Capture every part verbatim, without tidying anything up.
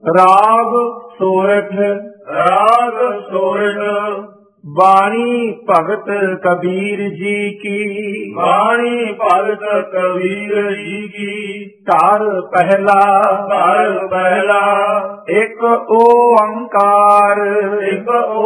ਰਾਗ ਸੋਰਠ। ਰਾਗ ਸੋਰਠ। ਬਾਣੀ ਭਗਤ ਕਬੀਰ ਜੀ ਕੀ। ਬਾਣੀ ਭਗਤ ਕਬੀਰ ਜੀ ਕੀ। ਘਰ ਪਹਿਲਾ। ਘਰ ਪਹਿਲਾ। ਇੱਕ ਓੰਕਾਰ। ਇੱਕ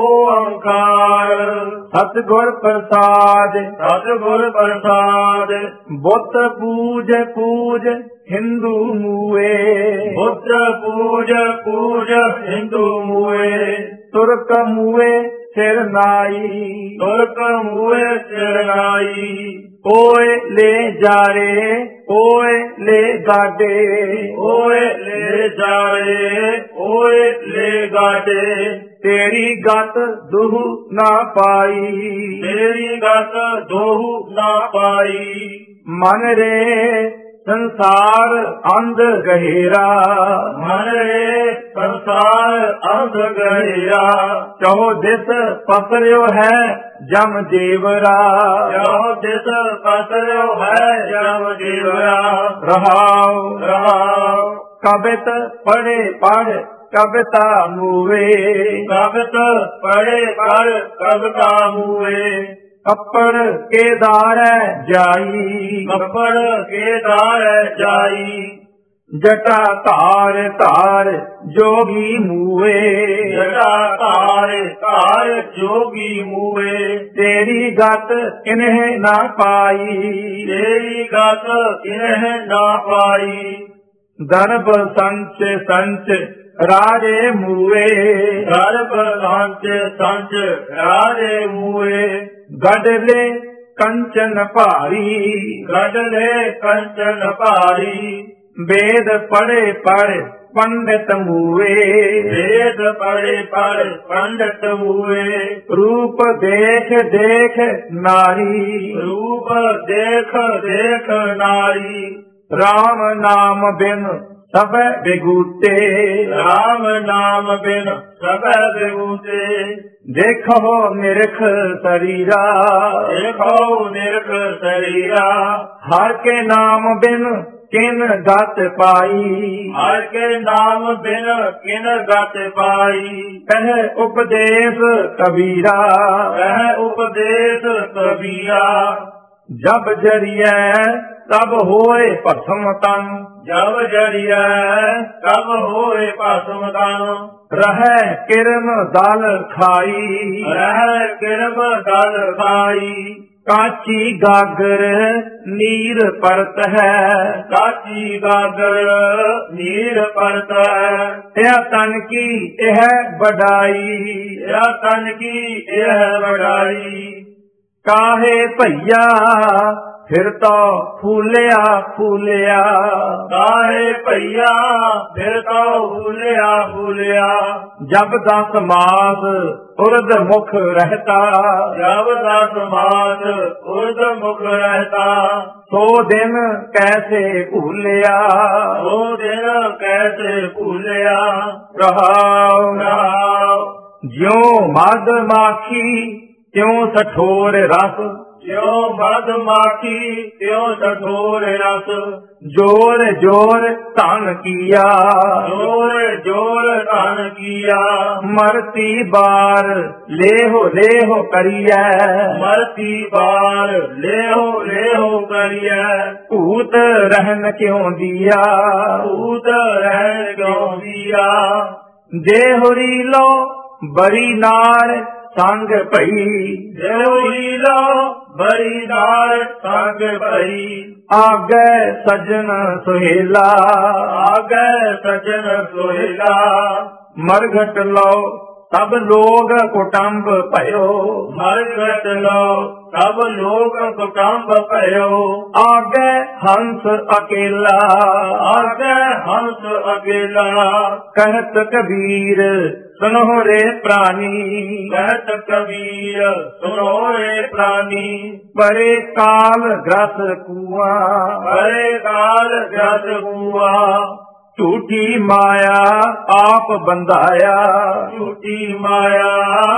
ਓੰਕਾਰ। ਸਤਿਗੁਰ ਪ੍ਰਸਾਦ। ਸਤਿਗੁਰ ਪ੍ਰਸਾਦ। ਬੁੱਤ ਪੂਜ ਪੂਜ ਹਿੰਦੂ ਮੂਏ। ਬੁੱਤ ਪੂਜ ਪੂਜ ਹਿੰਦੂ ਮੂਏ। ਤੁਰਕ ਮੂਏ ਸਿਰ ਨਾਈ। ਤੁਰਕ ਮੂਏ ਸਿਰ ਨਾਈ। ਓਏ ਲੈ ਜਾਰੇ ਓਏ ਲੈ ਗਾਡੇ। ਓਏ ਲੈ ਜਾਰੇ ਓਏ ਲੈ ਗਾਡੇ। ਤੇਰੀ ਗਤ ਦੁਹ ਨਾ ਪਾਈ। ਤੇਰੀ ਗਤ ਦੁਹ ਨਾ ਪਾਈ। ਮਨ ਰੇ ਸੰਸਾਰ ਅੰਧ ਗਹਿਰਾ। ਮਨ ਰੇ ਸੰਸਾਰ ਅੰਧ ਗਹਿਰਾ। ਚਹੋ ਦਿਸ ਪਸਰਿਓ ਹੈ ਜਮ ਜੀਵਰਾ। ਚਹੋ ਦਿਸ ਪਸਰਿਓ ਹੈ ਜਮ ਜੀਵਰਾ। ਰਹਾਉ ਰਹਾਉ। ਕਬਿਤ ਪੜੇ ਪੜ ਕਬਿਤਾ ਮੂਵੇ। ਕਬਿਤ ਪੜੇ ਪੜ ਕਬਿਤਾ ਮੂਵੇ। ਕੱਪੜ ਕੇਦਾਰੈ ਜਾਈ। ਕੱਪੜ ਕੇਦਾਰੈ ਜਾਈ। ਜਟਾ ਧਾਰ ਧਾਰ ਜੋਗੀ ਮੂਏ। ਜਟਾ ਧਾਰ ਧਾਰ ਜੋਗੀ ਮੂਏ। ਤੇਰੀ ਗਤ ਕਿਨਹਿ ਨਾ ਪਾਈ। ਤੇਰੀ ਗਤ ਕਿਨਹਿ ਨਾ ਪਾਈ। ਦਰਬ ਸੰਚ ਸੰਚ ਰਾਜੇ ਮੂਏ। ਦਰਬ ਸੰਚ ਸੰਚ ਰਾਜੇ ਮੂਏ। ਗੜਲੇ ਕੰਚਨ ਭਾਰੀ। ਗੜਲੇ ਕੰਚਨ ਭਾਰੀ। ਵੇਦ ਪੜੇ ਪੜ ਪੰਡਿਤ ਮੂਏ। ਵੇਦ ਪੜੇ ਪੜ ਪੰਡਿਤ ਮੂਏ। ਰੂਪ ਦੇਖ ਦੇਖ ਨਾਰੀ। ਰੂਪ ਦੇਖ ਦੇਖ ਨਾਰੀ। ਰਾਮ ਨਾਮ ਬਿਨ ਸਭ ਬਿਗੂਤੇ। ਰਾਮ ਨਾਮ ਬਿਨ ਸਭ ਬਿਗੂਤੇ। ਦੇਖੋ ਨਿਰਖ ਸਰੀਰਾ। ਦੇਖੋ ਨਿਰਖ ਸਰੀਰਾ। ਹਰ ਕੇ ਨਾਮ ਬਿਨ ਕਿਨ ਗਤ ਪਾਈ। ਹਰ ਕੇ ਨਾਮ ਬਿਨ ਕਿਨ ਗਤ ਪਾਈ। ਕਹਿ ਉਪਦੇਸ਼ ਕਬੀਰਾ। ਕਹਿ ਉਪਦੇਸ਼ ਕਬੀਰਾ। ਜਬ ਜਰੀਐ ਤਬ ਹੋਏ ਭਸਮ ਤਨ। ਜਬ ਜਰੀਐ ਤਬ ਹੋਏ ਭਸਮ ਤਨ। ਰਹਿ ਕਿਰਮ ਦਲ ਖਾਈ। ਰਹਿ ਕਿਰਮ ਦਲ ਖਾਈ। ਕਾਚੀ ਗਾਗਰ ਨੀਰ ਪਰਤ ਹੈ। ਕਾਚੀ ਗਾਗਰ ਨੀਰ ਪਰਤ ਹੈ। ਇਹ ਤਨ ਕੀ ਇਹ ਵਡਾਈ। ਇਹ ਤਨ ਕੀ ਇਹ ਵਡਾਈ। ਕਾਹੇ ਭਈਆ ਫਿਰ ਤੋ ਫੂਲਿਆ ਫੂਲਿਆ। ਕਾਹੇ ਭਈਆ ਫਿਰ ਤੋ ਫੂਲਿਆ ਫੂਲਿਆ। ਜਬ ਦਸ ਮਾਸ ਉਰਦ ਮੁਖ ਰਹਤਾ। ਜਬ ਦਸ ਮਾਸ ਉਰਦ ਮੁਖ ਰਹਤਾ। ਸੋ ਦਿਨ ਕੈਸੇ ਭੂਲਿਆ। ਸੋ ਦਿਨ ਕੈਸੇ ਭੂਲਿਆ। ਰਹਾਉ ਰਹਾਉ। ਜਿਉ ਮਦ ਮਾਖੀ ਤਿਉ ਸਠੋਰ ਰਸ। ਜਿਉ ਮਦ ਮਾਖੀ ਤਿਉ ਸਠੋਰ ਰਸ। ਜੋਰ ਜੋਰ ਧਨ ਕੀਆ। ਜੋਰ ਜੋਰ ਧਨ ਕੀਆ। ਮਰਤੀ ਬਾਰ ਲੇਹੋ ਲੇਹੋ ਕਰੀਐ। ਮਰਤੀ ਬਾਰ ਲੇਹੋ ਲੇਹੋ ਕਰੀਐ। ਭੂਤ ਰਹਿਨ ਕਿਉ ਦੀਆ। ਭੂਤ ਰਹਿਨ ਕਿਉ ਦੀਆ। ਦੇਹੁਰੀ ਲੋ ਬਰੀ ਨਾਰ ਸੰਗ ਭਈ। ਦੇਹੁਰੀ ਲੋ ਬਰੀ ਨਾਰ ਸੰਗ ਭਈ। ਆਗੈ ਸਜਣ ਸੁਹੇਲਾ। ਆਗੈ ਸਜਣ ਸੁਹੇਲਾ। ਮਰਘਟ ਲੋ ਸਭ ਲੋਗ ਕੁਟੰਬ ਭਇਓ। ਮਰਘਟ ਲੋ ਸਭ ਲੋਗ ਕੁਟੰਬ ਭਇਓ। ਆਗੈ ਹੰਸ ਅਕੇਲਾ। ਆਗੈ ਹੰਸ ਅਕੇਲਾ। ਕਹਿਤ ਕਬੀਰ ਸੁਨੋ ਰੇ ਪ੍ਰਾਨੀ। ਕਹਿਤ ਕਬੀਰ ਸੁਨੋ ਰੇ ਪ੍ਰਾਨੀ। ਪਰੇ ਕਾਲ ਗ੍ਰਸ ਕੂਆ। ਪਰੇ ਕਾਲ ਗ੍ਰਸ ਕੂਆ। ਝੂਠੀ ਮਾਇਆ ਆਪ ਬੰਧਾਇਆ। ਝੂਠੀ ਮਾਇਆ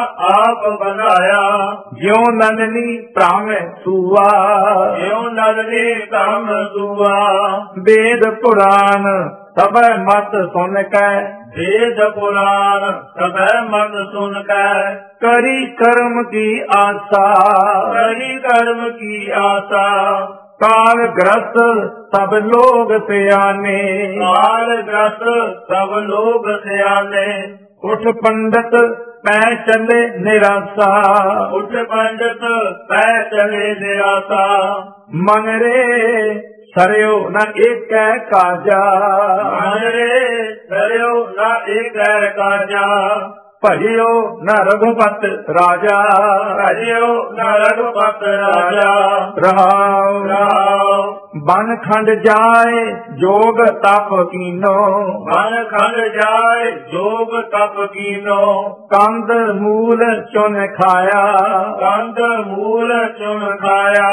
ਆਪ ਬਣਾਇਆ। ਜਿਉ ਨਨਨੀ ਭ੍ਰਮ ਸੂਆ। ਜਿਉ ਨਨਨੀ ਭ੍ਰਮ ਸੂਆ। ਵੇਦ ਪੁਰਾਨ ਸਭੈ ਮਤ ਸੁਨ ਕੈ वेद पुराण सब मन सुन कर ਕਰੀ ਕਰਮ ਕੀ ਆਸਾ करी कर्म की आशा ਕਾਲ ਗ੍ਰਸਤ ਸਭ ਲੋਗ ਸਿਆਣੇ काल ग्रस्त सब लोग सियाने ਉਠ ਪੰਡਤ ਪੈ ਚੱਲੇ ਨਿਰਾਸਾ उठ पंडित पै चले निराशा ਮਨ ਰੇ ਸਰਿਓ ਨ ਏਕੈ ਕਾਜਾ मन रे डरियो न एक काजा ਭਜਿਓ ਨ ਰਘੁਪਤ ਰਾਜਾ हरियो न रघुपत राजा ਰਹਾਉ राव ਬਨ ਖੰਡ ਜਾਏ ਜੋਗ ਤਪ ਕੀਨੋ मन खंड जाय जोग तप कीनो ਕੰਦ ਮੂਲ ਚੁਨ ਖਾਇਆ कंद मूल चुन खाया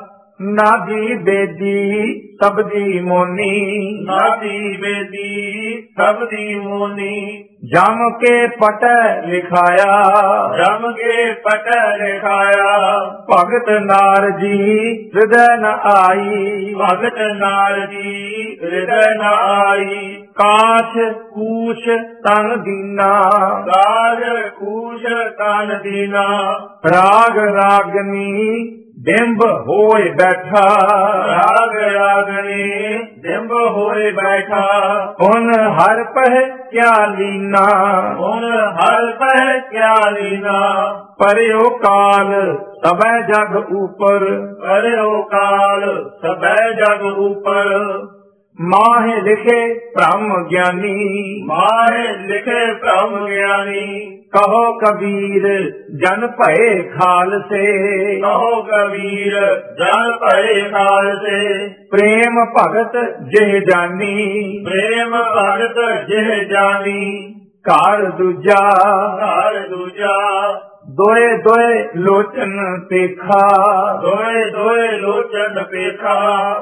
ਨਾਦੀ ਬੇਦੀ ਸਬਦੀ ਮੋਨੀ नादी बेदी सबदी मुनि ਜਮ ਕੇ ਪਟ ਲਿਖਾਇਆ जम के पट लिखाया ਭਗਤ ਨਾਰ ਜੀ ਹਿਰਦੈ ਨ ਆਈ भगत नारदी हृदय न आई ਕਾਛ ਕੂਛ ਤਨ ਦੀਨਾ काज कूश कान दीना ਰਾਗ ਰਾਗਨੀ ਬਿੰਬ ਹੋਏ ਬੈਠਾ राग रागनी डिम्ब होए बैठा ਹੁਣ ਹਰ ਪਹਿ ਕਿਆ ਲੀਨਾ हुन हर पह क्या लीना ਪਰਿਓ ਕਾਲ ਸਭੈ ਜਗ ਉਪਰ करो काल सबै जग ऊपर ਮਾਹਿ ਲਿਖੇ ਬ੍ਰਹਮ ਗਿਆਨੀ माहे लिखे ब्रह्म ज्ञानी ਕਹੋ ਕਬੀਰ ਜਨ ਭਏ ਖਾਲਸੇ कहो कबीर जन भय काल से ਪ੍ਰੇਮ ਭਗਤ ਜਿਹ ਜਾਨੀ प्रेम भगत जिह जानी ਘਰ ਦੂਜਾ घर दूजा ਦੋਏ ਦੋਏ ਲੋਚਨ ਦੇਖਾ दोए दोए लोचन पेखा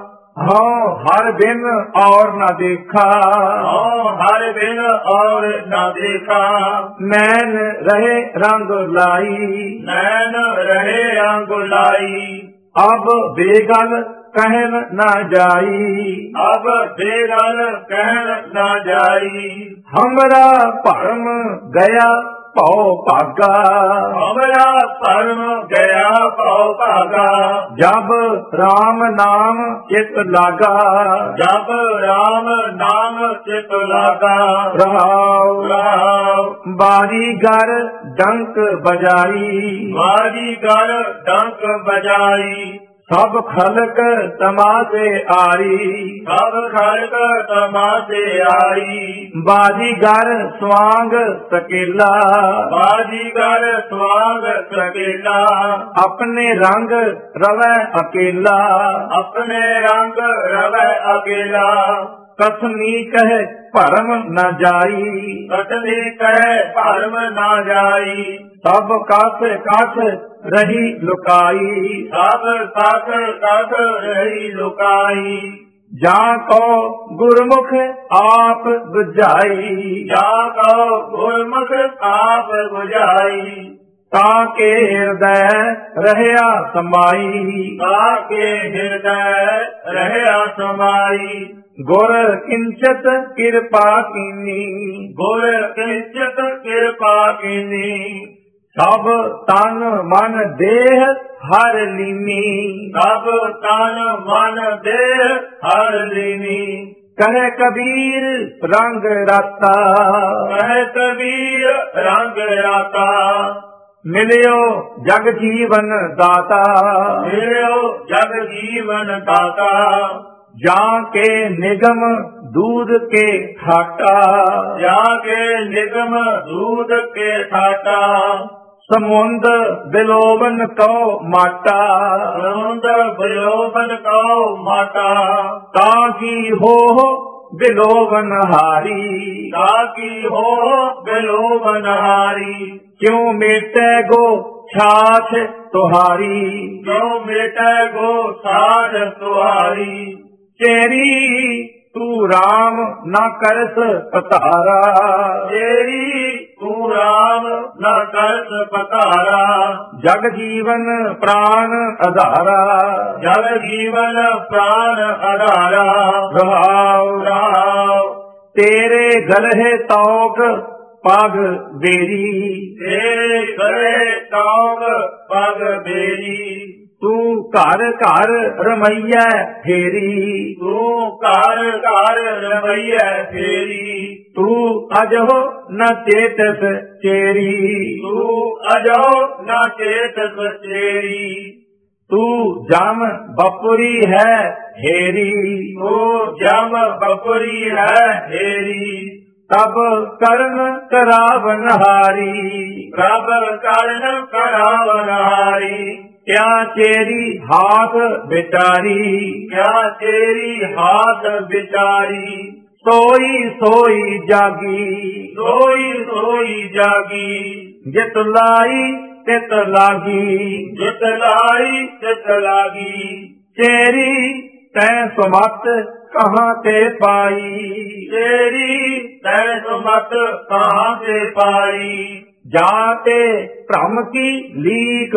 ਹਾਂ ਹਰ ਬਿਨ ਔਰ ਨਾ ਦੇਖਾ हाँ हर बिन और न देखा ਨੈਣ ਰਹੇ ਰੰਗ ਲਾਈ नैन रहे अंगुलाई ਅਬ ਬੇਗਲ ਕਹਿਨ ਨਾ ਜਾਈ अब बेगल कहन न जाई ਹਮਰਾ ਭਰਮ ਗਿਆ ਭਉ ਭਾਗਾ हमरा परम गया भव भागा ਜਬ RAM ਨਾਮ ਚਿਤ ਲਾਗਾ जब राम नाम चित लागा ਰਹਾਉ राव ਬਾਰੀ ਗਰ ਡੰਕ ਬਜਾਈ मारी कर डंक बजाई ਸਭ ਖਲਕ ਤਮਾਸ਼ੇ ਆਰੀ सब खड़क तमाशे आई ਬਾਜੀਗਰ ਸਵਾਂਗ ਸਕੇਲਾ बाजीगर स्वांग सकेला ਆਪਣੇ ਰੰਗ ਰਵੈ ਅਕੇਲਾ अपने रंग रवै अकेला ਕਸਮੀ ਕਹੇ ਭਰਮ ਨ ਜਾਈ कटनी कहे भरम ना जाई ਸਭ ਕਸ ਕਸ ਰਹੀ ਲੁਕਾਈ सब साथ साथ रही लुकाई ਜਾਂ ਕੋ ਗੁਰਮੁਖ ਆਪ ਬੁਝਾਈ जा कहो गुरमुख आप बुझाई ਤਾਂ ਕੇ ਹਿਰਦੈ ਰਹਿਆ ਸਮਾਈ ताके हृदय रहया समाई ਗੁਰ ਕਿੰਚਤ ਕਿਰਪਾ ਕੀਨੀ गुर किंचित कृपा कीनी ਸਭ ਤਨ ਮਨ ਦੇਹ ਹਰ ਲੀਨੀ सब तन मन देह हर लीनी ਕਹੇ ਕਬੀਰ ਰੰਗ ਰਾਤਾ कह कबीर रंग राता ਮਿਲਿਓ ਜਗ ਜੀਵਨ ਦਾਤਾ मिलो जग जीवन दाता ਜਾਂ ਕੇ ਨਿਗਮ दूध के खाटा जाके निगम दूध के साटा समुंद बिलोवन को माटा समुंद बिलोवन को माटा ताकि हो बिलोवन हारी ताकि हो बिलोवन हारी क्यों मेटे गो छाछ तुहारी क्यों मेटे गो साध तुहारी तेरी तू राम न करस पतारा तेरी तू राम न करस पतारा जग जीवन प्राण आधारा जग जीवन प्राण आधारा रहाव राव ਤੇਰੇ ਗਲਹੇ ਤੌਕ ਪਗ ਬੇਰੀ, ਤੇਰੇ ਗਲੇ ਤੌਕ ਪਗ ਬੇਰੀ, ਤੂੰ ਘਰ ਘਰ ਰਮਈਐ ਫੇਰੀ, ਤੂੰ ਘਰ ਘਰ ਰਮਈਐ ਫੇਰੀ, ਤੂੰ ਅਜਹੁ ਨ ਚੇਤਸ ਚੇਰੀ, ਤੂੰ ਅਜਹੁ ਨ ਚੇਤਸ ਚੇਰੀ, ਤੂੰ ਜਮ ਬਪੁਰੀ ਹੈ ਹੇਰੀ, ਤੂੰ ਜਮ ਬਪੁਰੀ ਹੈ ਹੇਰੀ, ਤਬ ਕਰਨ ਕਰਾਵਨ ਹਾਰੀ, ਪ੍ਰਭ ਕਰਨ ਕਰਾਵਨ ਹਾਰੀ, ਕਿਆ ਚੇਰੀ ਹਾਥ ਬਿਟਾਰੀ, ਕਿਆ ਤੇਰੀ ਹਾਥ ਵਿਚਾਰੀ, ਸੋਈ ਸੋਈ ਜਾਗੀ, ਸੋਈ ਸੋਈ ਜਾਗੀ, ਜਿਤ ਲਾਈ ਤਿਤ ਲਾਗੀ, ਜਿਤ ਲਾਈ ਤਿਤ ਲਾਗੀ, ਤੇਰੀ ਤੈ ਸੁਮਤ ਕਹਾਂ ਤੇ ਪਾਈ, ਤੇਰੀ ਤੈ ਸੁਮਤ ਕਹਾਂ ਤੇ ਪਾਈ, ਜਾਤੇ ਭ੍ਰਮ ਕੀ ਲੀਕ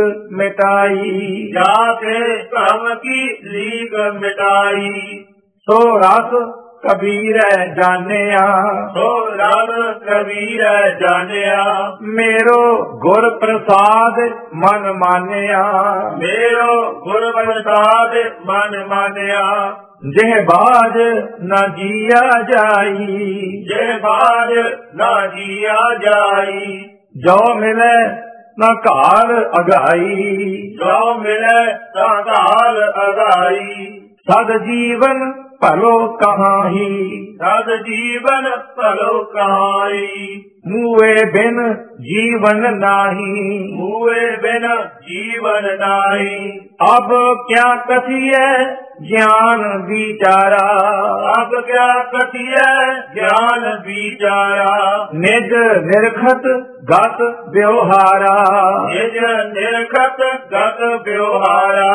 ਮਿਟਾਈ, ਜਾਤੇ ਭ੍ਰਮ ਕੀ ਲੀਕ ਮਿਟਾਈ, ਸੋ ਰਸ ਕਬੀਰੈ ਜਾਣਿਆ, ਸੋ ਰਬ ਕਬੀਰ ਜਾਣਿਆ, ਮੇਰੋ ਗੁਰ ਪ੍ਰਸਾਦ ਮਨ ਮਾਨਿਆ, ਮੇਰੋ ਗੁਰ ਪ੍ਰਸਾਦ ਮਨ ਮਾਨਿਆ, ਜਿਹ ਬਾਜ ਨ ਜੀਆ ਜਾਈ, ਜੇ ਬਾਜ ਨਾ ਜੀਆ ਜਾਈ, ਜੋ ਮਿਲੇ ਨ ਘਾਲ ਅਗਾਈ, ਜੋ ਮਿਲੇ ਤਾਂ ਘਾਲ ਅਗਾਈ, ਸਦ ਜੀਵਨ ਭਲੋ ਕਹਾਹੀ, ਸਦ ਜੀਵਨ ਭਲੋ ਕਹਾਈ, ਮੂਏ ਬਿਨ ਜੀਵਨ ਨਾਹੀ, ਮੂਏ ਬਿਨ ਜੀਵਨ ਨਾਹੀ, ਅਬ ਕਿਆ ਕਥੀਐ ਗਿਆਨ ਵਿਚਾਰਾ, ਅਬ ਕਿਆ ਕਥੀਐ ਗਿਆਨ ਵਿਚਾਰਾ, ਨਿਜ ਨਿਰਖਤ ਗਤ ਵਿਵਹਾਰਾ, ਨਿਜ ਨਿਰਖਤ ਗਤ ਵਿਵਹਾਰਾ,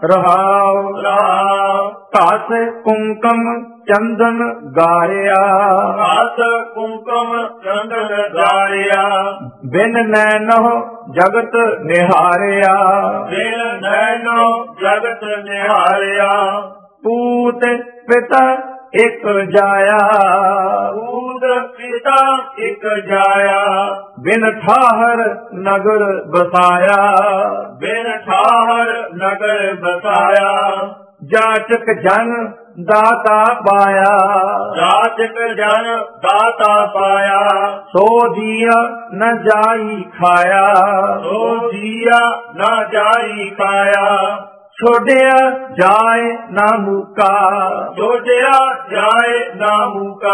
ਰਹਾਉ ਰਾਮ ਘਸ ਕੁੰਕਮ ਚੰਦਨ ਗਾਰਿਆ, ਹੱਥ ਕੁੰਕਮ ਚੰਦਨ ਗਾਰਿਆ, ਬਿਨ ਨੈਨੋ ਜਗਤ ਨਿਹਾਰਿਆ, ਬਿਨ ਨੈਨੋ ਜਗਤ ਨਿਹਾਰਿਆ, ਪੂਤ ਪਿਤਾ ਇਕ ਜਾਇਆ, ਪੂਤ ਪਿਤਾ ਇਕ ਜਾਇਆ, ਬਿਨ ਠਾਹਰ ਨਗਰ ਬਸਾਇਆ, ਬਿਨ ਠਾਹਰ ਨਗਰ ਬਸਾਇਆ, ਜਾਚਕ ਜਨ ਦਾਤਾ ਪਾਇਆ, ਜਾਚਕ ਜਨ ਦਾਤਾ ਪਾਇਆ, ਸੋ ਦੀਆ ਨ ਜਾਈ ਖਾਇਆ, ਸੋ ਜੀਆ ਨਾ ਜਾਈ ਖਾਇਆ, ਛੋੜਿਆ ਜਾਏ ਨਾ ਮੂਕਾ, ਛੋੜਿਆ ਜਾਏ ਨਾ ਮੂਕਾ,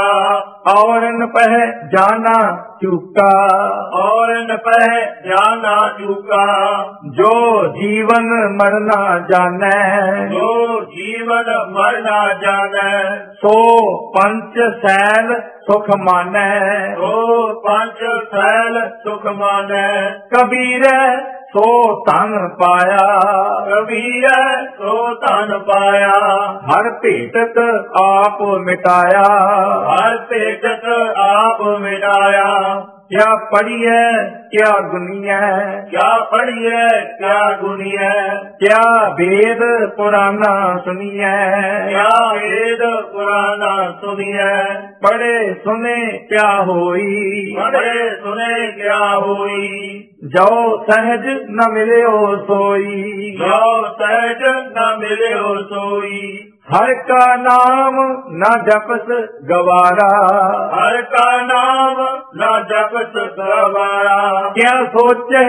ਔਰਨ ਪਹਿ ਜਾਣਾ ਚੁਕਾ, ਔਰ ਨ ਪਹਿ ਜਾਣਾ ਚੁਕਾ, ਜੋ ਜੀਵਨ ਮਰਨਾ ਜਾਣੈ, ਜੋ ਜੀਵਨ ਮਰਨਾ ਜਾਣੈ, ਸੋ ਪੰਚ ਸੈਲ ਸੁਖ ਮਾਨੈ, ਸੋ ਪੰਜ ਸੈਲ ਸੁਖ ਮਾਨੈ, ਕਬੀਰੈ ਸੋ ਧਨ ਪਾਇਆ, ਕਬੀਰ ਸੋ ਧਨ ਪਾਇਆ, ਹਰ ਭੇਟਤ ਆਪ ਮਿਟਾਇਆ, ਹਰ ਭੇਟਤ ਆਪ ਮਿਟਾਇਆ, ਕਿਆ ਪੜੀਐ ਕਿਆ ਗੁਨੀਐ, ਕਿਆ ਪੜੀਐ ਕਿਆ ਗੁਨੀਐ, ਕਿਆ ਵੇਦ ਪੁਰਾਨਾ ਸੁਣੀਐ, ਕਿਆ ਵੇਦ ਪੁਰਾਨਾ ਸੁਣੀਐ, ਪੜੇ ਸੁਨੇ ਕਿਆ ਹੋਈ, ਪੜੇ ਸੁਨੇ ਕਿਆ ਹੋਈ, ਜੋ ਸਹਿਜ ਨ ਮਿਲਿਓ ਸੋਈ, ਜੋ ਸਹਿਜ ਨ ਮਿਲਿਓ ਸੋਈ, ਹਰ ਕਾ ਨਾਮ ਨ ਜਪਸ ਗਵਾਰਾ, ਹਰ ਕਾ ਨਾਮ ਨਾ ਜਪਤ ਗਵਾਰਾ, ਕਿਆ ਸੋਚੈ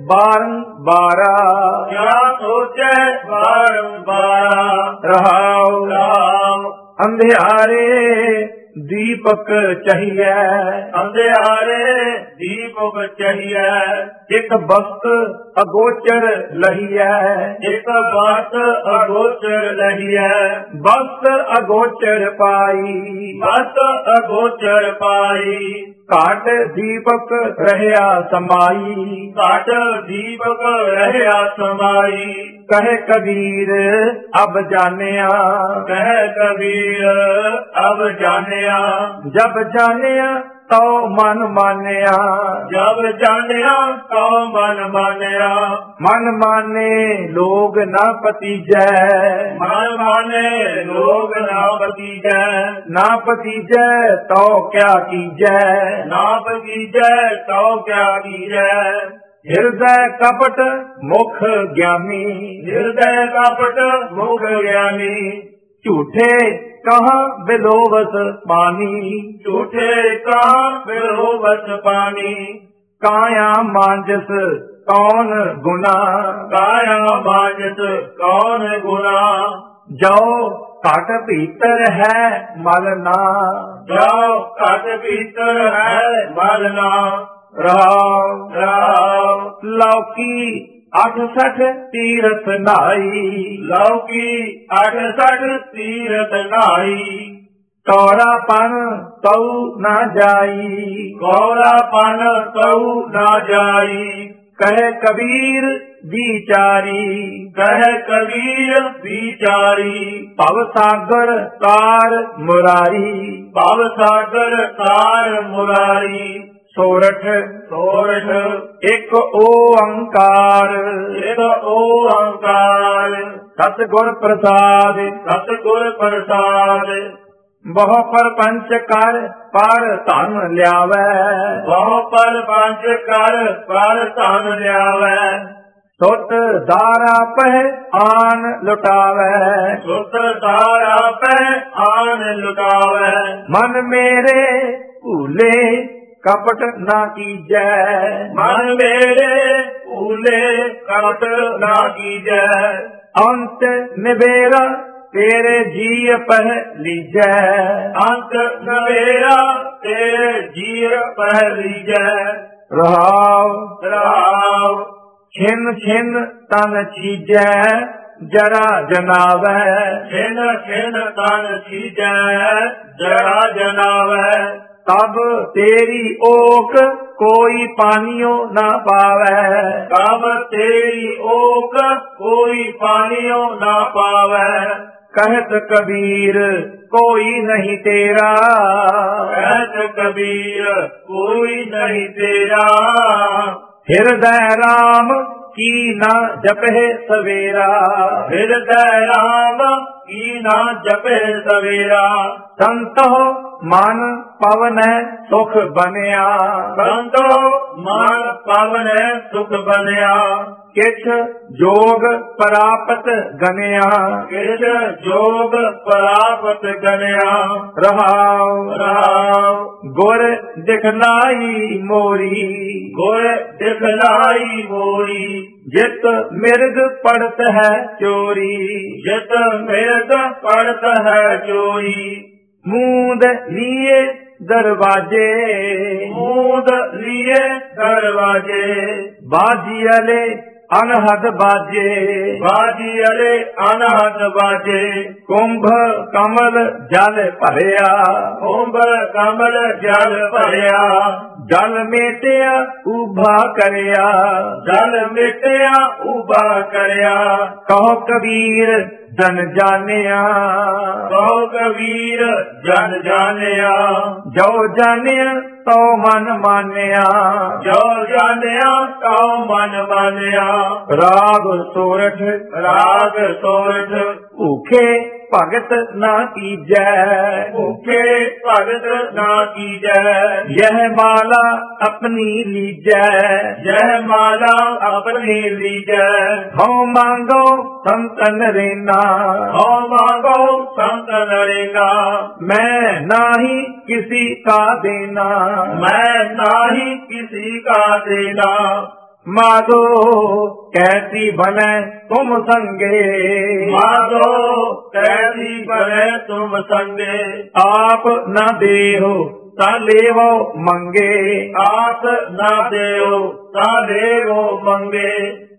ਬਾਰੰਬਾਰਾ, ਕਿਆ ਸੋਚੈ ਬਾਰੰਬਾਰ, ਰਹਾਉ ਰਾਮ ਅੰਧਿਆਰੇ ਦੀਪਕ ਚਹੀਐ, ਅੰਧਿਆਰੇ ਦੀਪਕ ਚਹੀਐ, ਇਕ ਬਸਤ ਅਗੋਚਰ ਲਹੀਐ, ਇਕ ਬਾਤ ਅਗੋਚਰ ਲਹੀਐ, ਬਸਤ ਅਗੋਚਰ ਪਾਈ, ਬਤ ਅਗੋਚਰ ਪਾਈ, ਘਾਟ ਦੀਪਕ ਰਹਿਆ ਸਮਾਈ, ਘਟ ਦੀਪਕ ਰਹਿਆ ਸਮਾਈ, ਕਹੇ ਕਬੀਰ ਅਬ ਜਾਣਿਆ, ਕਹਿ ਕਬੀਰ ਅਬ ਜਾਣਿਆ, ਜਬ ਜਾਣਿਆ ਤੋ ਮਨ ਮਾਨਿਆ। ਜਬ ਜਾਣਿਆ ਤੋ ਮਨ ਮਾਨਿਆ। ਮਨ ਮਾਨੇ ਲੋਗ ਨਾ ਪਤੀਜੈ। ਮਨ ਮਾਨੇ ਲੋਗ ਨਾ ਪਤੀਜੈ। ਨਾ ਪਤੀਜੈ ਤੋ ਕਿਆ ਕੀਜੈ। ਨਾ ਪਤੀਜੈ ਤੋ ਕਿਆ ਕੀਜੈ। ਹਿਰਦੈ ਕਪਟ ਮੁਖ ਗਿਆਨੀ। ਹਿਰਦੈ ਕਪਟ ਮੁਖ ਗਿਆਨੀ। ਝੂਠੇ ਕਹਾਂ ਬਿਲੋਵਸ ਪਾਨੀ। ਝੂਠੇ ਕਹਾਂ ਬਿਲੋਵਸ ਪਾਨੀ। ਕਾਇਆ ਮਾਂਜਸ ਕੌਣ ਗੁਨਾ। ਕਾਇਆ ਮਾਂਜਸ ਕੌਣ ਗੁਨਾ। ਜੋ ਘਟ ਭੀਤਰ ਹੈ ਮਲ ਨਾ। ਜੋ ਘਟ ਭੀਤਰ ਹੈ ਮਲ ਨਾ। ਰਾਮ ਰਾਮ ਲੌਕੀ ਅਠਸਠ ਤੀਰਥ ਨਾਈ। ਲੌਕੀ ਅਠਸਠ ਤੀਰਥ ਨਾਈ। ਕੌਰਾਪਨ ਤਉ ਨਾ ਜਾਈ। ਕੌਰਾਪਨ ਤਉ ਨਾ ਜਾਈ। ਕਹੇ ਕਬੀਰ ਵਿਚਾਰੀ। ਕਹੇ ਕਬੀਰ ਵਿਚਾਰੀ। ਭਵ ਸਾਗਰ ਤਾਰ ਮੁਰਾਰੀ। ਭਵ ਸਾਗਰ ਤਾਰ ਮੁਰਾਰੀ। ਸੋਰਠ ਸੋਰਠ ਇੱਕ ਓੰਕਾਰ। ਇੱਕ ਓੰਕਾਰ। ਸਤਿਗੁਰ ਪ੍ਰਸਾਦ। ਸਤਿਗੁਰ ਪ੍ਰਸਾਦ। ਬਹੁ ਪਰਪੰਚ ਕਰ ਪਰ ਧਨ ਲਿਆਵੈ। ਬਹੁ ਪਰਪੰਚ ਕਰ ਪਰ ਧਨ ਲਿਆਵੈ। ਸੁਤ ਦਾਰਾ ਪਹਿ ਆਨ ਲੁਟਾਵੈ। ਸੁਤ ਦਾਰਾ ਪਹਿ ਆਨ ਲੁਟਾਵੈ। ਮਨ ਮੇਰੇ ਭੂਲੇ ਕਪਟ ਨਾ ਕੀਜੈ। ਮਨ ਮੇਰੇ ਭੂਲੇ ਕਪਟ ਨਾ ਕੀਜੈ। ਅੰਤ ਨਿਬੇਰਾ ਤੇਰੇ ਜੀ ਪਹਿ ਲੀਜੈ। ਅੰਤ ਨਵੇਰਾ ਤੇਰੇ ਜੀਅ ਪਹਿ ਲੀਜੈ। ਰਹਾਉ ਰਾਮ ਛਿਨ ਛਿਨ ਤਨ ਛੀਜੈ ਜਰਾ ਜਨਾਵੈ। ਛਿਨ ਛਿਨ ਤਨ ਛੀਜੈ ਜਰਾ ਜਨਾਵੈ। ਤਬ ਤੇਰੀ ਓਕ ਕੋਈ ਪਾਨੀਓ ਨਾ ਪਾਵੈ। ਤਬ ਤੇਰੀ ਓਕ ਕੋਈ ਪਾਨੀਓ ਨਾ ਪਾਵੈ। ਕਹਿਤ ਕਬੀਰ ਕੋਈ ਨਹੀਂ ਤੇਰਾ। ਕਹਿਤ ਕਬੀਰ ਕੋਈ ਨਹੀਂ ਤੇਰਾ। ਹਿਰਦੈ ਰਾਮ ਕੀ ਨਾ ਜਪਹਿ ਸਵੇਰਾ। ਹਿਰਦੈ ਰਾਮ ਕੀ ਨਾ ਜਪੇ ਸਵੇਰਾ। ਸੰਤੋ ਮਨ ਪਵਨੈ ਸੁਖ ਬਨਿਆ। ਸੰਤੋ ਮਨ ਪਵਨੈ ਸੁਖ ਬਨਿਆ। ਕਿਛ ਜੋਗ ਪ੍ਰਾਪਤ ਗਨਿਆ। ਕਿਛ ਜੋਗ ਪ੍ਰਾਪਤ ਗਨਿਆ। ਰਹਾਉ ਰਾਮ ਗੁਰ ਦਿਖਲਾਈ ਮੋਰੀ। ਗੁਰ ਦਿਖਲਾਈ ਮੋਰੀ। ਜਿਤ ਮਿਰਗ ਪੜਤ ਹੈ ਚੋਰੀ। ਜਿਤ ਮਿਰਗ ਪੜਤ ਹੈ ਚੋਰੀ। ਮੂੰਦ ਲੀਏ ਦਰਵਾਜੇ। ਮੂੰਦ ਲੀਏ ਦਰਵਾਜੇ। ਬਾਜੀ ਅਲੇ ਅਨਹਦ ਬਾਜੇ। ਬਾਜੀ ਅਲੇ ਅਨਹਦ ਬਾਜੇ। ਕੁੰਭ ਕਮਲ ਜਲ ਭਰਿਆ। ਕੁੰਭ ਕਮਲ ਜਲ ਭਰਿਆ। ਜਲ ਮੇਟਿਆ ਉਭਾ ਕਰਿਆ। ਜਲ ਮਿਟਿਆ ਉਭਾ ਕਰਿਆ। ਕਹੋ ਕਬੀਰ ਜਨ ਜਾਣਿਆ। ਕਹੋ ਕਬੀਰ ਜਨ ਜਾਣਿਆ। ਜੋ ਜਾਣਿਆ ਤੋ ਮਨ ਮਾਨਿਆ। ਜੋ ਜਾਣਿਆ ਤੋ ਮਨ ਮਾਨਿਆ। ਰਾਗ ਸੋਰਠ ਰਾਗ ਸੋਰਠ। ਭੂਖੇ ਭਗਤ ਨਾ ਕੀਜੈ। ਭੂਖੇ ਭਗਤ ਨਾ ਕੀਜੈ। ਯਹ ਮਾਲਾ ਆਪਣੀ ਲੀਜੈ। ਯਹ ਮਾਲਾ ਆਪਣੀ ਲੀਜੈ। ਹਉ ਮੰਗੋ ਸੰਤਨ ਰੇਨਾ। ਹਉ ਮੰਗੋ ਸੰਤ ਨਰੇਗਾ। ਮੈਂ ਨਾਹੀ ਕਿਸੀ ਕਾ ਦੇਨਾ। ਮੈਂ ਨਾਹੀ ਕਿਸੀ ਕਾ ਦੇਨਾ। ਮਾਧੋ ਕੈਸੀ ਬਨੈ ਤੁਮ ਸੰਗੇ। ਮਾਧੋ ਕੈਸੀ ਬਨੈ ਤੁਮ ਸੰਗੇ। ਆਪ ਨਾ ਦੇਹੋ ਤਾ ਲੇਵੋ ਮੰਗੇ। ਆਪ ਨਾ ਦੇਓ ਤਾ ਲੇਵੋ ਮੰਗੇ।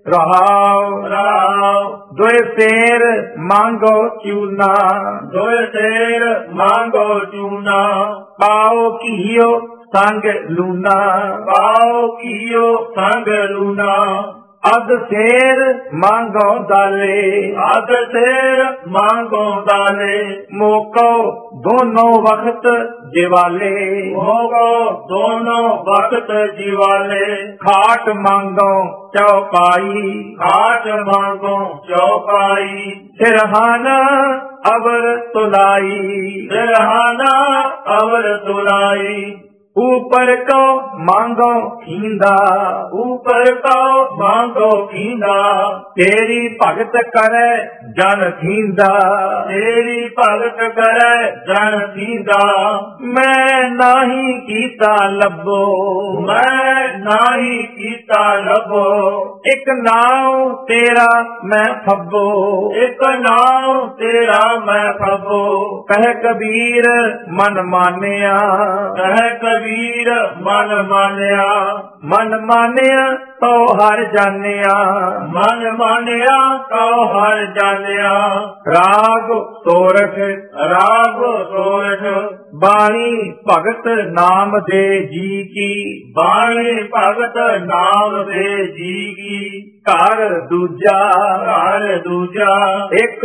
ਰਹਾਉ ਰਾਮ ਦੁਇ ਸੇਰ ਮੰਗੋ ਚੂਨਾ। ਦੁਇ ਸੇਰ ਮੰਗੋ ਚੂਨਾ। ਪਾਓ ਕੀਓ ਸੰਗ ਲੂਨਾ। ਪਾਓ ਕੀਓ ਸੰਗ ਲੂਨਾ। ਅਧ ਸੇਰ ਮੰਗੋ ਦਾਲੇ, ਅਧ ਸੇਰ ਮੰਗੋ ਦਾਲੇ, ਮੋਕੋ ਦੋਨੋਂ ਵਕਤ ਜਿਵਾਲੇ, ਮੋਕੋ ਦੋਨੋਂ ਵਕਤ ਜਿਵਾਲੇ, ਖਾਟ ਮੰਗੋ ਚੌਪਾਈ, ਖਾਟ ਮੰਗੋ ਚੌਪਾਈ, ਸਿਰਹਾਨਾ ਅਵਰ ਤੁਲਾਈ, ਸਿਰਹਾਨਾ ਅਵਰ ਤੁਲਾਈ, ऊपर को मांगो खींदा, ऊपर को मांगो खींदा, तेरी भगत करे जन खींदा, तेरी भगत करे जन खींदा, मैं नाही कीता लभो, मैं नाही कीता लभो, एक नाव तेरा मैं फब्बो, एक नाव तेरा मैं फब्बो, कह कबीर मन मानिया, कह कबीर मन मानिया, मन मानिया तो हर जानिया, मन मानिया तो हर जानिया, राग सोरठ राग सोरठ, बाणी भगत नाम दे जी की, बाणी भगत नाम दे जी की, घर दूजा घर दूजा, एक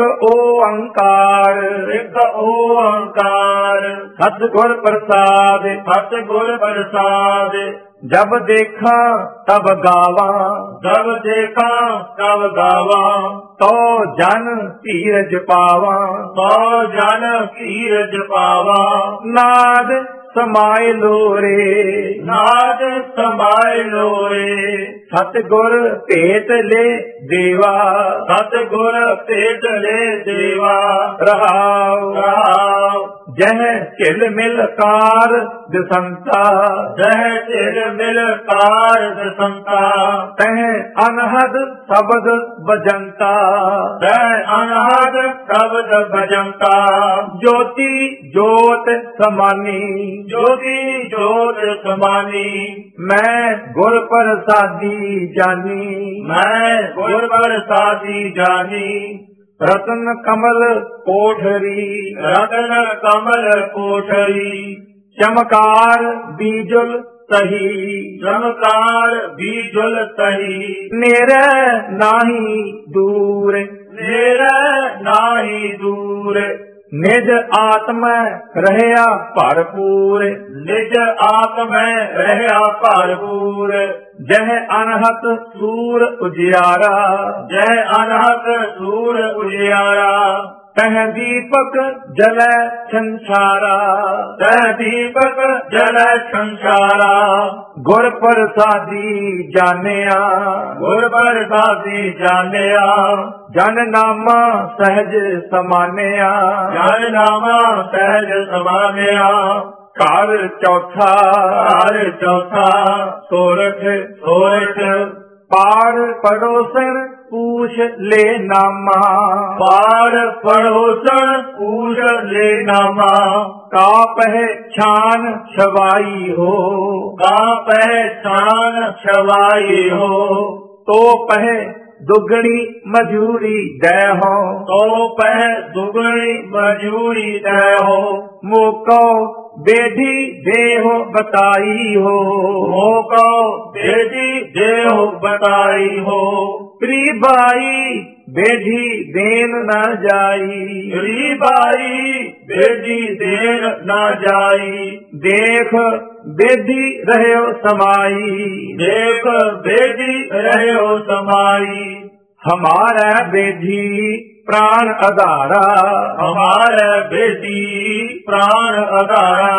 ओंकार, एक ओंकार, सतगुर प्रसाद, सतगुर प्रसाद, जब देखा तब गावा, जब देखा तब गावा, तो जन धीरज पावा, तो जन धीरज पावा, नाद समाय लोरे, नाद समाय लोरे, सतगुर भेट ले देवा, सतगुर भेट ले देवा, रहाओ रहाओ, जह झिल मिल कार दिसंता, जह झिल मिल कार दिसंता, तह अनहद शब्द बजंता, तह अनहद शब्द बजंता, ज्योति ज्योत समानी, ज्योति ज्योत समानी, मैं गुर प्रसादी जानी, मैं गुर प्रसादी जानी, रतन कमल कोठरी, रतन कमल कोठरी, चमकार बीजुल सही, चमकार बीजुल सही, नेरे नाही दूर, नेरे नाही दूर, निज आत्म रहया भरपूर, निज आत्म रहया भरपूर, जह अनहत सूर उजियारा, जह अनहत सूर उजियारा, तह दीपक जलै संसारा, तह दीपक जलै संसारा, गुर प्रसादी जानिया, गुर प्रसादी जानिया, जन नामा सहज समानिया, जन नामा सहज समानिया, घर चौथा घर चौथा, सोरठ सोरठ, पार पड़ोसन पूछ ले नामा, पार पड़ोसन पूछ ले नामा, का पहचान छवाई हो, का पहचान छवाई हो, तो पह दुगनी मजूरी दे हो, तो पह दुगनी मजूरी दे हो, मोको बेधी देहो बताई हो, मोको बेधी देहो बताई हो, प्री बाई बेधी देन न जाई, प्री बाई बेधी देन न जाई, देख बेधी रहो समाई, देख बेधी रहो समाई, हमारा बेधी प्राण आधारा, हमारा बेटी प्राण आधारा,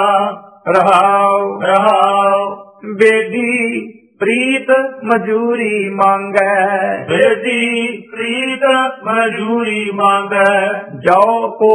रहाओ रहाओ, बेदी प्रीत मजूरी मांगे, बेटी प्रीत मजूरी मांगे, जो को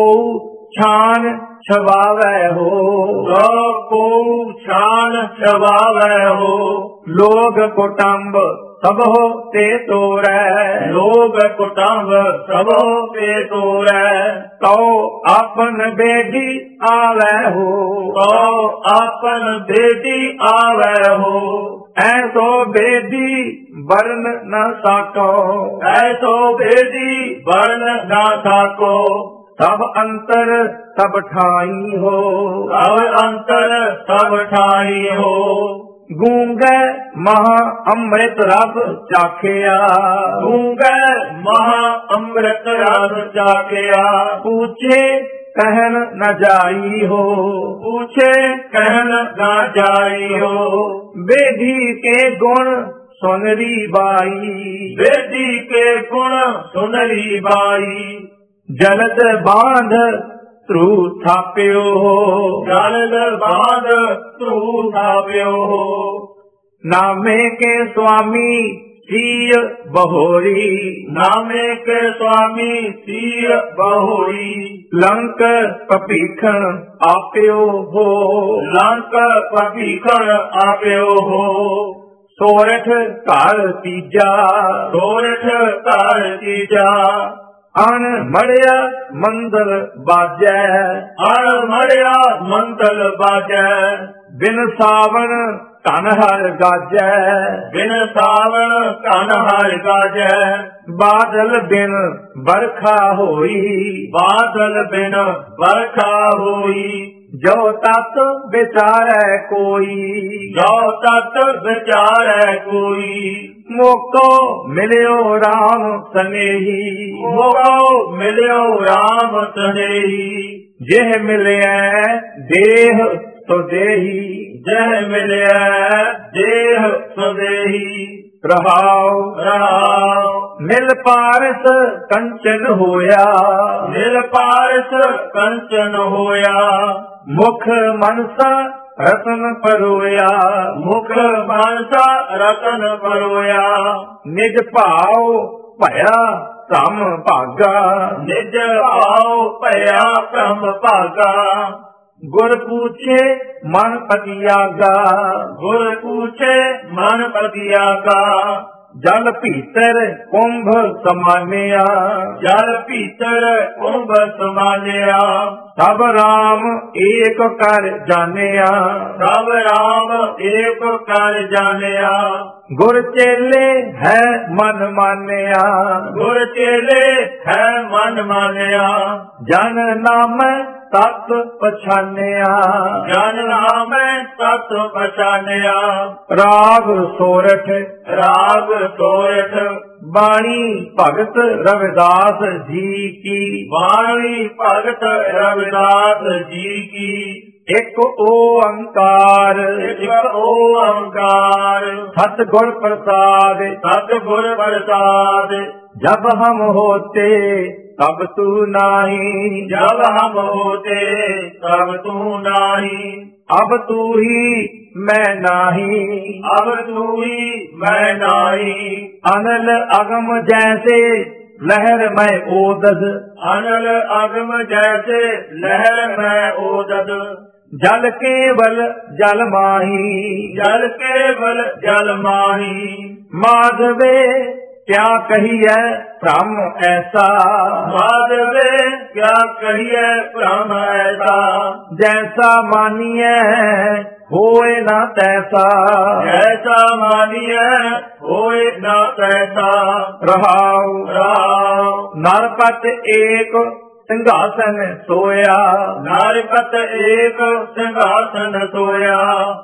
छान छवावे हो, जो को छान छवावे हो, लोग कुटुंब सब हो ते तोरे, लोग कुटुंब सब ते तोरे, तो अपन बेटी आवे हो, तो अपन बेटी आवे हो, ऐसो बेटी वर्ण न साको, ऐसो बेटी वर्ण न साको, सब अंतर सब ठाई हो, सब अंतर सब ठाई हो, ਗੂੰਗੇ ਮਹਾ ਅੰਮ੍ਰਿਤ ਰਸ ਚਾਖਿਆ, ਗੂੰਗੇ ਮਹਾ ਅੰਮ੍ਰਿਤ ਰਸ ਚਾਖਿਆ। पूछे कहन न जाई हो, पूछे कहन न जाई हो। बेदी के गुण सुनरी बाई, बेदी के गुण सुनरी बाई। जलद बांध ध्रु थाप्यो हो, जलद बांध ध्रु थाप्यो हो। नामे के स्वामी सीय बहोरी, नामे के स्वामी सीय बहोरी। लंक पपीखण आप्यो हो, लंक पपीखण आप्यो हो। सोरठ घर तीजा, सोरठ घर तीजा। अण मड़िया मंदल बाजै, अण मड़िया मंदल बाजै। बिन सावन धन हर गाजै, बिन सावन धन हर गाजै। बादल बिन बरखा होई, बादल बिन बरखा होई। जो तत विचारै कोई, जो तत विचारै कोई। मोको मिलियो राम सनेही, मोको मिलियो राम सनेही। जेह मिलिया देह तो देही, जह मिलिया देह सदेही। रहाओ रहाओ मिल पारस कंचन होया, मिल पारस कंचन होया। मुख मनसा रतन परोया, मुख मनसा रतन परोया। निज भाव भया सम भागा, निज भाव भया ब्रह्म भागा। गुर पूछे मन पतियागा, गुर पूछे मन पतियागा। जल भीतर कुंभ समानिया, जल भीतर कुंभ समानिया। सब राम एक कर जानिया, सब राम एक कर जानिया। गुर चेले है मन मानिया, गुर चेले है मन मानिया। जन नाम तत् पछानिया, जन नाम तत् पछानिया। राग सोरठ राग सोरठ। बाणी भगत रविदास जी की, वाणी भगत रविदास जी की। एक ओंकार एक ओंकार। सतगुर प्रसाद, सतगुर प्रसाद। जब हम होते तब तू नाही, जब हम होते तब तू नाही। अब तू ही मैं नाही, अब तू ही मैं नाही। अनल अगम जैसे लहर में ओदद, अनल अगम जैसे लहर में ओदद। जल केवल जल माही, जल केवल जल माही। माधवे क्या कहिए ब्रह्म ऐसा, माधवे क्या कहिए ब्रह्म ऐसा। जैसा मानिए होए ना तैसा, जैसा मानिए होए ना तैसा। रहाओ राव नरपत एक सिंहासन सोया, नारपत एक सिंहासन सोया।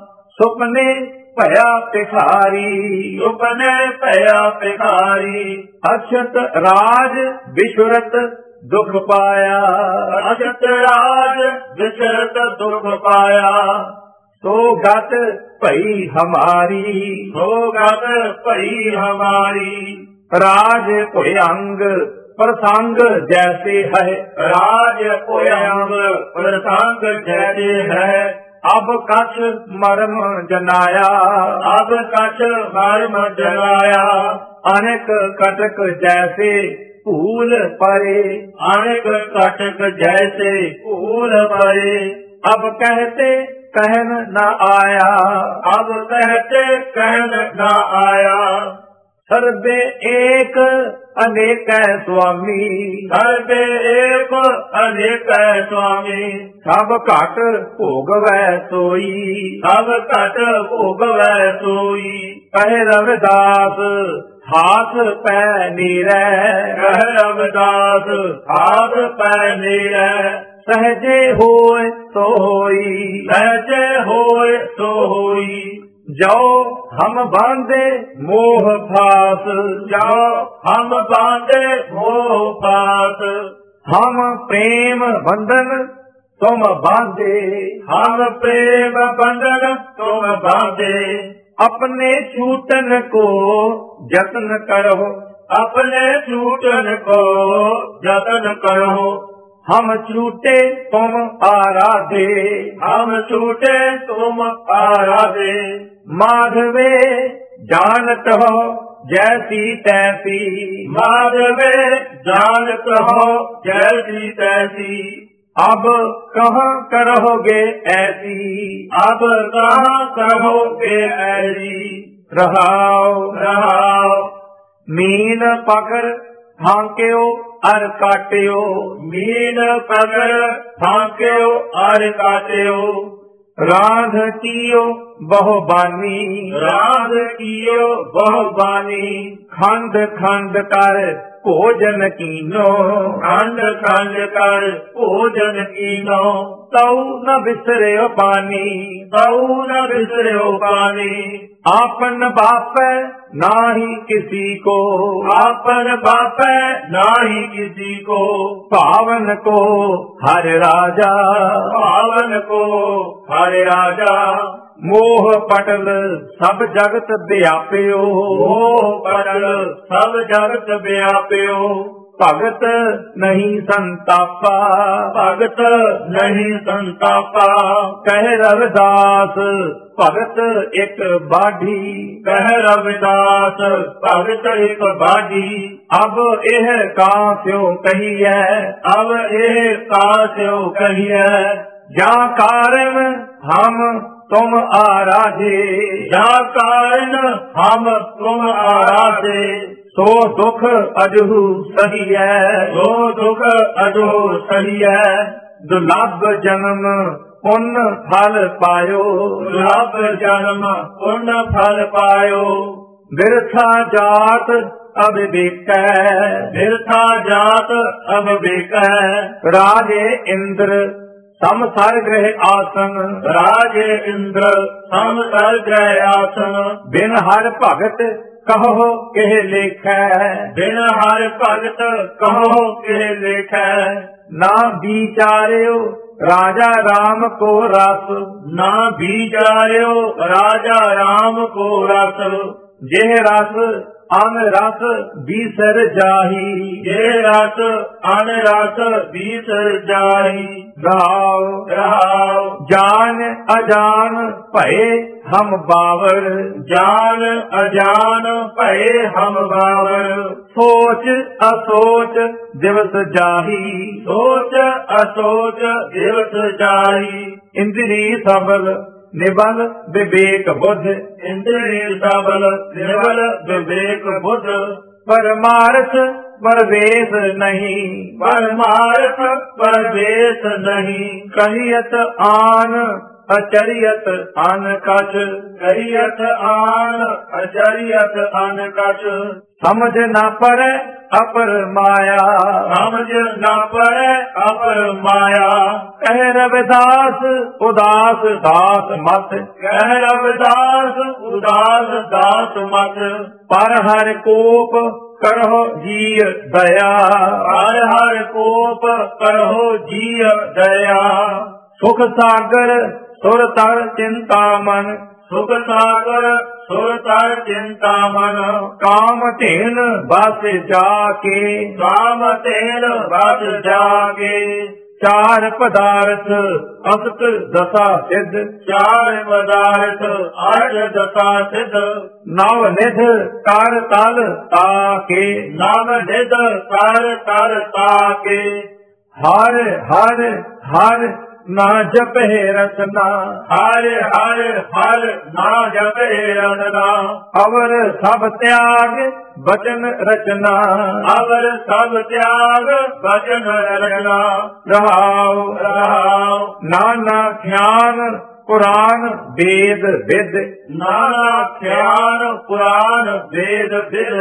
सुपने भया भिखारी, सुपने भया भिखारी। अक्षत राज विश्वरत दुख पाया, अक्षत राज विचरत दुख पाया। सो गत भई हमारी, सो गत भई हमारी। राज भुयंग प्रसंग जैसे है, राज भुयंग प्रसंग जैसे है। अब कछ मर्म जनाया, अब कछ मर्म जनाया। अनेक कटक जैसे फूल परे, अनेक कटक जैसे फूल परे। अब कहते कहन न आया, अब कहते कहन न आया। सर्वे एक अनेक स्वामी, सर्वे एक अनेक स्वामी। सब घट भोगवै सोई, सब घट भोगवै सोई। कहे रविदास हाथ पै नीरै, कह रविदास हाथ पै नीरै। सहजे होय तो होई, सहजे होय तो होई। जाओ हम बांधे मोह फास, जाओ हम बांधे मोह पास, हम प्रेम बंधन तुम बांधे, हम प्रेम बंधन तुम बांधे, अपने छूटन को जतन करो, अपने छूटन को जतन करो, हम छूटे तुम आराधे, हम छूटे तुम आराधे, माधवे जानत हो जैसी तैसी, माधवे जानत हो जैसी तैसी, अब कहाँ करोगे ऐसी, अब कहाँ करोगे ऐसी, रहाओ रहाओ मीन पकड़ फांक्यो अर काट्यो, मीन पकड़ फांक्यो और काट्यो, राध कियो बहुबानी, राध कियो बहुबानी, खंड खंड कर भोजन कीनो, खंड खंड कर भोजन कीनो, तऊ न बिसर्यो पानी, तऊ न बिसर्यो पानी, आपन बाप नाही किसी को, आपन बाप नाही किसी को, पावन को हर राजा, पावन को हर राजा, मोह पटल सब जगत व्याप्यो, मोह पटल सब जगत व्याप्यो, भगत नहीं संतापा, भगत नहीं संतापा, कह रविदास भगत एक बाढ़ी, कह रविदास भगत एक बाढ़ी, अब यह कास्यो कहिए, अब यह कास्यो कहिए, जा कारण हम तुम आराधे, जा कारण हम तुम आराधे, सो दुख अजहु सही है, सो दुख अजहु सही है, दुर्लभ जन्म पुण्य फल पायो, दुर्लभ जन्म पुण्य फल पायो, बिरथा जात अविवेक, बिरथा जात अविवेक, राजे इंद्र सम सर गृह आसन, राजे इंद्र सम सर गृह आसन, बिन हर भगत कहो केह लेख, बिन हर भगत कहो केह लेख, ना विचार्यो राजा राम को रस, ना विचार्यो राजा राम को रस, जेह रस अन रस बीसर जाही, ये रस अन रस बीसर जाही, रहाओ रहाओ जान अजान भये हम बावर, जान अजान भये हम बावर, सोच असोच दिवस जाही, सोच असोच दिवस जाही, इंद्री सबल निबल विवेक बुद्ध, इंद्री सबल निबल विवेक बुद्ध, परमार्थ परवेश नहीं, परमार्थ परवेश नहीं, कहियत आन अचरियत आन कछ, कहियत आन अचरियत आन कछ, समझ न पड़े अपर माया, समझ न पड़े अपर माया, कह रविदास उदास दास मत, कह रविदास उदास दास मत, पर हर कोप करहो जीय दया, हर हर कोप करहो जीय दया, सुख सागर सुर तर चिंता मन, सुख सागर सुर तर चिंता मन, काम तेन बस जाके, काम तेन बस जाके, चार पदार्थ असत दशा सिद्ध, चार पदार्थ अष्ट दशा सिद्ध, नव निध कर तल ताके, नव निध कर तर ताके, हर हर हर ना जपे रचना, हर हर हर ना जपे रचना, अवर सब त्याग वचन रचना, अवर सब त्याग वचन रचना, रहाओ रहाओ नाना ज्ञान पुराण वेद विद, नाना ज्ञान पुराण वेद विद,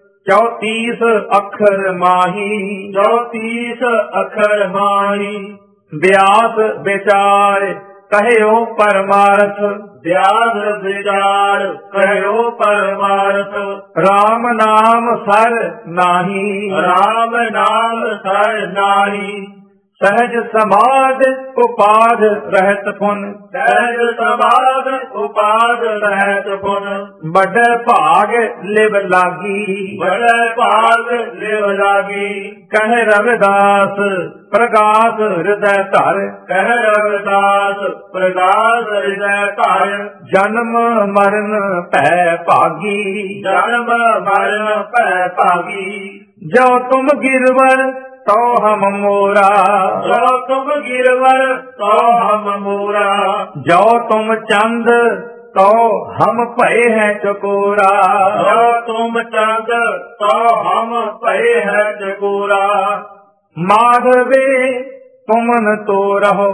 चौतीस अक्षर माही, चौतीस अक्षर माही, व्यास विचार ਕਹਿਓ ਪਰਮਾਰਥ। ਵਿਆਸ ਵਿਚਾਰ ਕਹਿਓ ਪਰਮਾਰਥ। ਰਾਮ ਨਾਮ ਸਰ ਨਾਹੀ, ਰਾਮ ਨਾਮ ਸਰ ਨਾਹੀ। ਸਹਿਜ ਸਮਾਧ ਉਪਾਧ ਰਹਿਤ ਪੁਨ, ਸਹਿਜ ਸਮਾਧ ਉਪਾਧ ਰਹਿਤ ਪੁਨ। ਵੱਡੇ ਭਾਗ ਲਿਵ ਲਾਗੀ, ਬੜੇ ਭਾਗ ਲਿਵ ਲਾਗੀ। ਕਹਿ ਰਵਿਦਾਸ ਪ੍ਰਗਾਸ ਹਿਰਦੈ ਧਰ, ਕਹਿ ਰਵਿਦਾਸ ਪ੍ਰਗਾਸ ਹਿਰਦੈ ਧਰ। ਜਨਮ ਮਰਨ ਭੈ ਭਾਗੀ, ਜਨਮ ਮਰਨ ਭੈ ਭਾਗੀ। ਜੋ ਤੁਮ ਗਿਰਵਰ ਤੋ ਹਮ ਮੋਰਾ, ਜੋ ਤੁਮ ਗਿਰਵਰ ਤੋ ਹਮ ਮੋਰਾ। ਜੋ ਤੁਮ ਚੰਦ ਤੋ ਹਮ ਭਏ ਹੈ ਚਕੋਰਾ, ਜੋ ਤੁਮ ਚੰਦ ਤੋ ਹਮ ਭਏ ਹੈ ਚਕੋਰਾ। ਮਾਧਵੇ ਤੁਮਨ ਤੋ ਰਹੋ,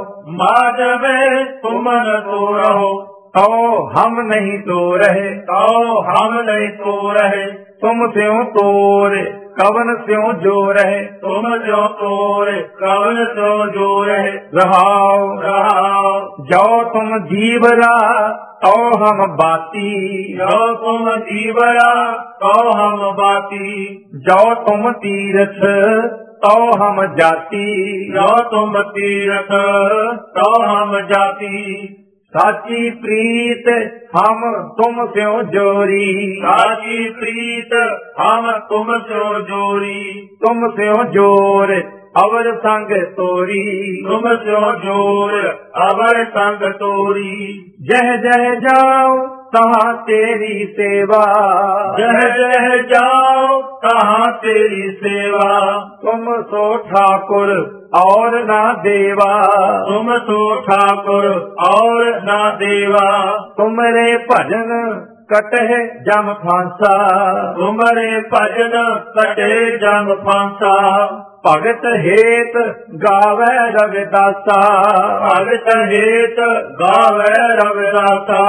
ਮਾਧਵੇ ਤੁਮਨ ਤੋ ਰਹੋ। तो हम नहीं तो रहे, तो हम नहीं तो रहे। तुम स्यों तोर कवन स्यों जो रहे, तुम जो तोर कवन स्यों जो रहे। रहाओ रहाओ जो तुम जीवरा तो हम बाती, जो तुम जीवरा तो हम बाती। जो तुम तीर्थ तो हम जाति, जो तुम तीर्थ तो हम जाति। साची प्रीत हम तुम स्यों जोरी, साची प्रीत हम तुम स्यों जोरी। तुम स्यों जोर अवर संग तोरी, तुम स्यों जोर अवर संग तोरी। जह जह जाओ तहाँ तेरी सेवा, जह जह जाओ तहाँ तेरी सेवा। तुम सो ठाकुर और ना देवा, तुम सो ठाकुर और ना देवा। तुमरे भजन कटह जम फांसा, तुमरे भजन कटे जम फांसा। भगत हेत गावे रविदासा, भगत हेत गावे रविदासा।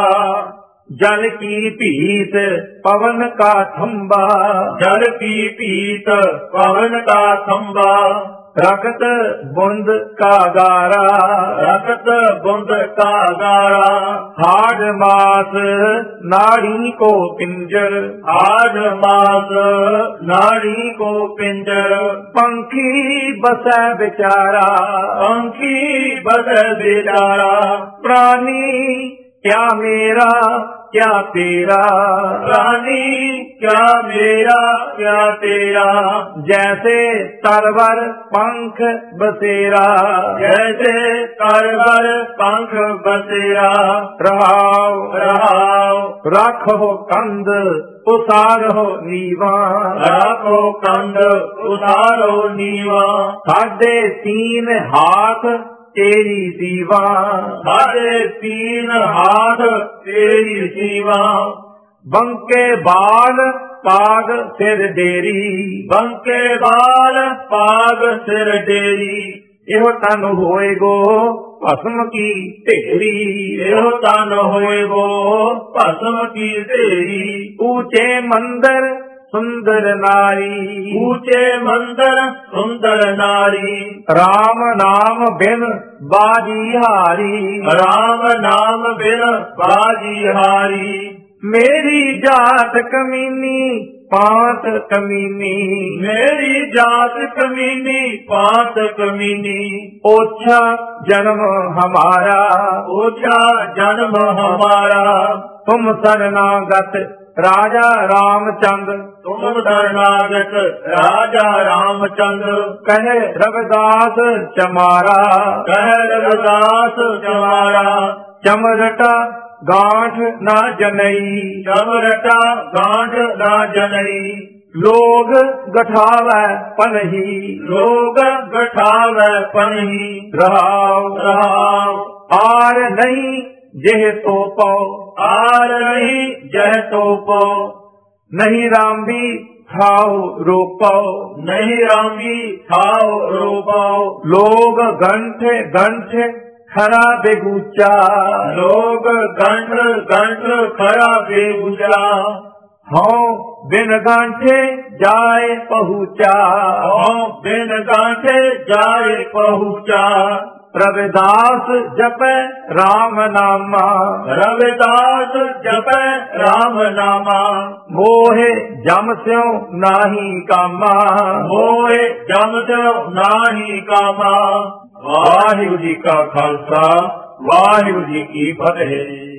जल की पीत पवन का खंबा, जल की पीत पवन का खंबा। रखत बुंद का गारा, रखत बुंद का गारा। हाड मास नाड़ी को पिंजर, हाड मास नाड़ी को पिंजर। पंखी बस बेचारा, पंखी बस बेचारा। प्राणी क्या मेरा क्या तेरा, प्राणी क्या मेरा क्या तेरा। जैसे तरवर पंख बसेरा, जैसे तरवर पंख बसेरा। रहाओ रहाओ राखो कंद उसारो नीवा, राखो कंद उसारो नीवा। साढ़े तीन हाथ तेरी सीवा, साढ़े तीन हाथ तेरी सीवा। बंके बाल पाग सिर डेरी, बंके बाल पाग सिर डेरी। एहो तन होए गो भस्म की ढेरी, एहो तन होए गो भस्म की ढेरी। ऊंचे मंदिर सुंदर नारी, ऊंचे मंदिर सुंदर नारी। राम नाम बिन बाजी हारी, राम नाम बिन बाजी हारी। मेरी जात कमीनी पांत कमीनी, मेरी जात कमीनी पांत कमीनी। ओछा जन्म हमारा, ओछा जन्म हमारा। तुम शरणागत राजा रामचंद, तुम शरणागत राजा रामचंद। कहे रविदास चमारा, कह रविदास चमारा। चमरटा गांठ ना जनई, चमरटा गांठ ना जनई। लोग गठावै पनही, लोग गठावै पनही। रहाओ रहाओ आर नहीं जेह तो पाओ, आर नहीं जह तो पो। नहीं राम भी खाओ रोपाओ, नहीं रामी खाओ रोपाओ। लोग गंठे गंठे खरा बेगूचा, लोग गंठ गंठ खरा बेगुजा। हाँ बिन गांठे जाए पहुँचा, ओ बिन गांठे जाए पहुँचा। रविदास जपै राम नामा। रविदास जपै राम नामा। मोहे जम स्यों नाही कामा। मोहे जम स्यों नाही कामा। वाहिगुरु जी का खालसा वाहिगुरु जी की फतेह।